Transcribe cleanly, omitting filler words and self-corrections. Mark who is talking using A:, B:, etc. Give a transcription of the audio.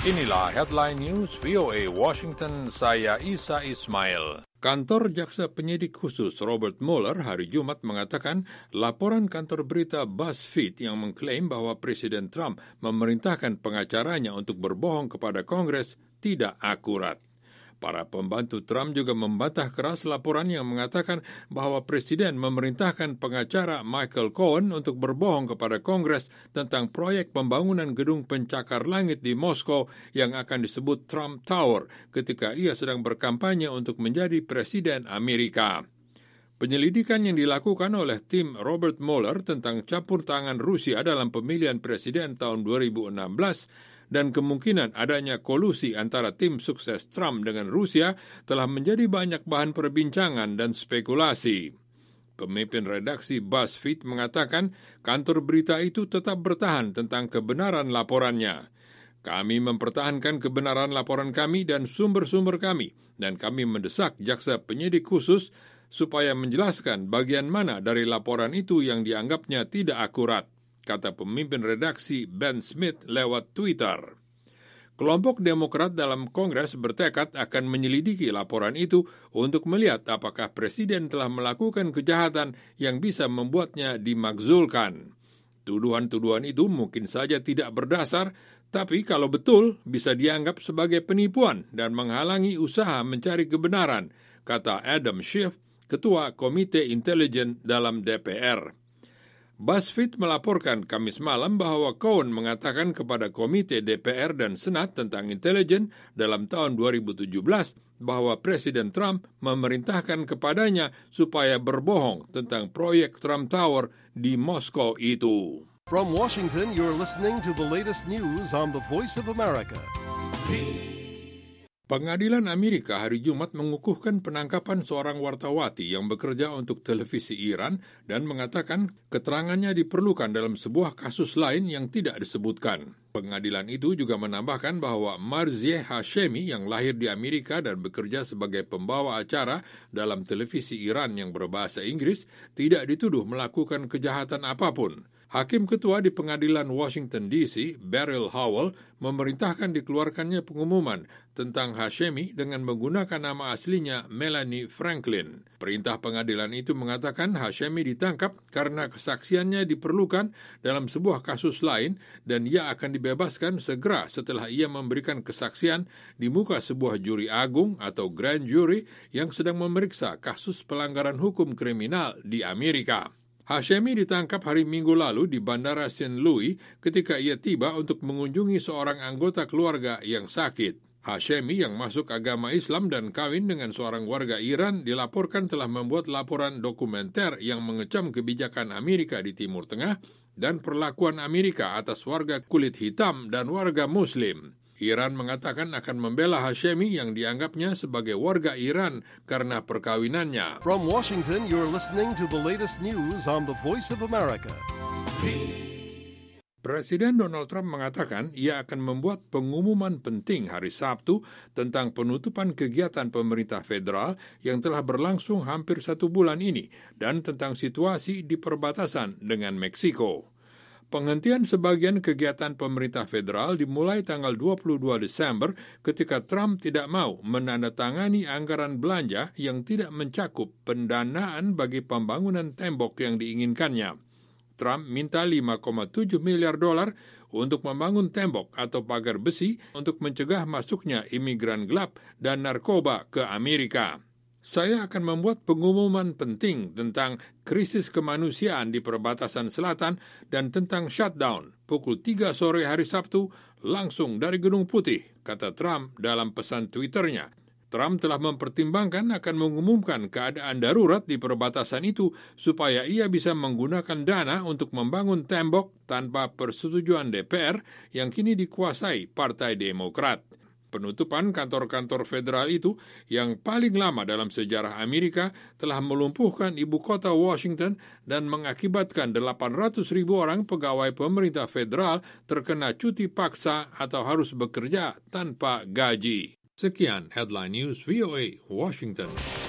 A: Inilah Headline News VOA Washington, saya Isa Ismail. Kantor Jaksa Penyidik Khusus Robert Mueller hari Jumat mengatakan laporan kantor berita BuzzFeed yang mengklaim bahwa Presiden Trump memerintahkan pengacaranya untuk berbohong kepada Kongres tidak akurat. Para pembantu Trump juga membantah keras laporan yang mengatakan bahwa Presiden memerintahkan pengacara Michael Cohen untuk berbohong kepada Kongres tentang proyek pembangunan gedung pencakar langit di Moskow yang akan disebut Trump Tower ketika ia sedang berkampanye untuk menjadi Presiden Amerika. Penyelidikan yang dilakukan oleh tim Robert Mueller tentang campur tangan Rusia dalam pemilihan presiden tahun 2016 dan kemungkinan adanya kolusi antara tim sukses Trump dengan Rusia telah menjadi banyak bahan perbincangan dan spekulasi. Pemimpin redaksi BuzzFeed mengatakan kantor berita itu tetap bertahan tentang kebenaran laporannya. Kami mempertahankan kebenaran laporan kami dan sumber-sumber kami, dan kami mendesak jaksa penyidik khusus supaya menjelaskan bagian mana dari laporan itu yang dianggapnya tidak akurat, kata pemimpin redaksi Ben Smith lewat Twitter. Kelompok Demokrat dalam Kongres bertekad akan menyelidiki laporan itu untuk melihat apakah Presiden telah melakukan kejahatan yang bisa membuatnya dimakzulkan. Tuduhan-tuduhan itu mungkin saja tidak berdasar, tapi kalau betul bisa dianggap sebagai penipuan dan menghalangi usaha mencari kebenaran, kata Adam Schiff, Ketua Komite Intelijen dalam DPR. BuzzFeed melaporkan Kamis malam bahwa Cohen mengatakan kepada Komite DPR dan Senat tentang intelijen dalam tahun 2017 bahwa Presiden Trump memerintahkan kepadanya supaya berbohong tentang proyek Trump Tower di Moskow itu.
B: From Washington, you're listening to the latest news on the Voice of America.
A: Pengadilan Amerika hari Jumat mengukuhkan penangkapan seorang wartawati yang bekerja untuk televisi Iran dan mengatakan keterangannya diperlukan dalam sebuah kasus lain yang tidak disebutkan. Pengadilan itu juga menambahkan bahwa Marzieh Hashemi yang lahir di Amerika dan bekerja sebagai pembawa acara dalam televisi Iran yang berbahasa Inggris tidak dituduh melakukan kejahatan apapun. Hakim ketua di pengadilan Washington D.C., Beryl Howell, memerintahkan dikeluarkannya pengumuman tentang Hashemi dengan menggunakan nama aslinya Melanie Franklin. Perintah pengadilan itu mengatakan Hashemi ditangkap karena kesaksiannya diperlukan dalam sebuah kasus lain dan ia akan dibebaskan segera setelah ia memberikan kesaksian di muka sebuah juri agung atau grand jury yang sedang memeriksa kasus pelanggaran hukum kriminal di Amerika. Hashemi ditangkap hari Minggu lalu di Bandara St. Louis ketika ia tiba untuk mengunjungi seorang anggota keluarga yang sakit. Hashemi yang masuk agama Islam dan kawin dengan seorang warga Iran dilaporkan telah membuat laporan dokumenter yang mengecam kebijakan Amerika di Timur Tengah dan perlakuan Amerika atas warga kulit hitam dan warga Muslim. Iran mengatakan akan membela Hashemi yang dianggapnya sebagai warga Iran karena perkawinannya.
B: From Washington, you're listening to the latest news on the Voice of America.
A: Presiden Donald Trump mengatakan ia akan membuat pengumuman penting hari Sabtu tentang penutupan kegiatan pemerintah federal yang telah berlangsung hampir 1 bulan ini dan tentang situasi di perbatasan dengan Meksiko. Penghentian sebagian kegiatan pemerintah federal dimulai tanggal 22 Desember ketika Trump tidak mau menandatangani anggaran belanja yang tidak mencakup pendanaan bagi pembangunan tembok yang diinginkannya. Trump minta $5,7 miliar untuk membangun tembok atau pagar besi untuk mencegah masuknya imigran gelap dan narkoba ke Amerika. Saya akan membuat pengumuman penting tentang krisis kemanusiaan di perbatasan selatan dan tentang shutdown pukul 3 sore hari Sabtu langsung dari Gedung Putih, kata Trump dalam pesan Twitternya. Trump telah mempertimbangkan akan mengumumkan keadaan darurat di perbatasan itu supaya ia bisa menggunakan dana untuk membangun tembok tanpa persetujuan DPR yang kini dikuasai Partai Demokrat. Penutupan kantor-kantor federal itu yang paling lama dalam sejarah Amerika telah melumpuhkan ibu kota Washington dan mengakibatkan 800.000 orang pegawai pemerintah federal terkena cuti paksa atau harus bekerja tanpa gaji. Sekian Headline News VOA Washington.